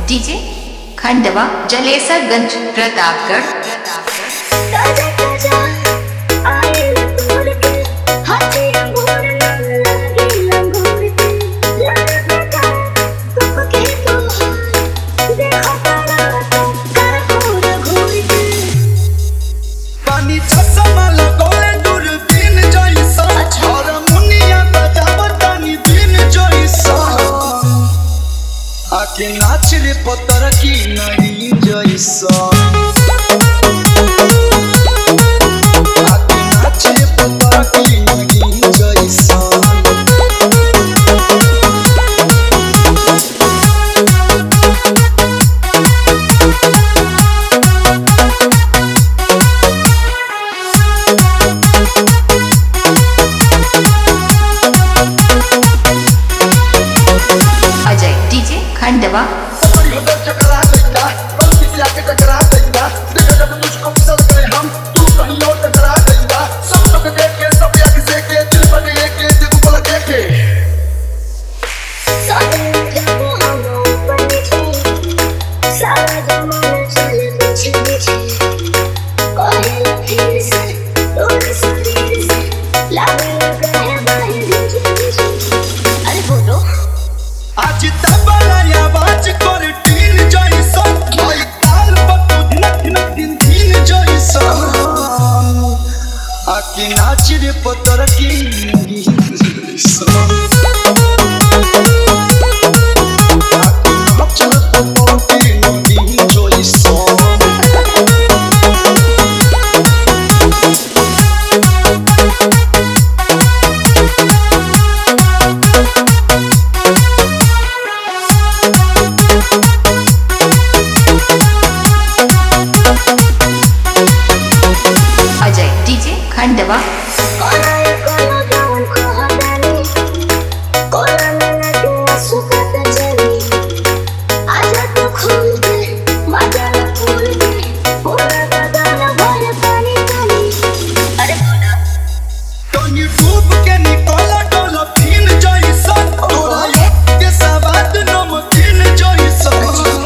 DJ Khandwa Jalesarganj Pratapgarh. ताजा ताजा आए तोड़ के हाथी अंगूर लागे लंगूर के लड़का तुम के तो देखो पराता करपूर घूर के पानी चश्मा लगोले दूरबीन जैसा और मुनिया बजावतानी दिन जैसा आके नाच रे पत्थर की नहीं जैसा आके नाच रे पत्थर की नहीं जैसा अजय डीजे खंडवा। चकरा देगा गलती से आके टकरा देगा देखा जब मुझको चलते हम तू कहीं और टकरा देगा सब लोग देखे सब आगे से के दिल पर के दिल को लगे के सारे जब हम ऊपर नीचे सारा जमाना चले पीछे पीछे कोई फिर से रोड से लागे लगा है बाहर नीचे अरे बोलो आज तबला आवाज कर टीन जैसा भाई ताल पर नक नक दिन दिन जैसा आके नाच रे पत्थर की जैसा आके नाच रे पत्थर की दिन जैसा अजय डीजे खंडवा। कोना कोना जाऊं को हटानी कोना में लगे सुखत जली आजा तो खोल दे मजा न फूल दे पूरा बदन भर पानी पानी अरे बोला टोनी डूब के निकोला डॉल्फिन जैसा तोरा के सवाद नमकीन जैसा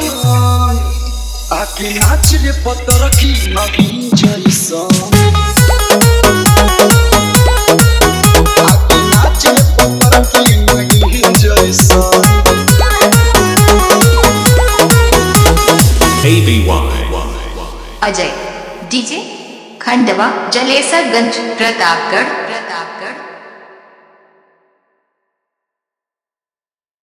आके नाच रे पत्थर की नगीन जैसा आके नाच रे पत्थर की नगीन जैसा अजय डीजे खंडवा जलेसरगंज प्रतापगढ़।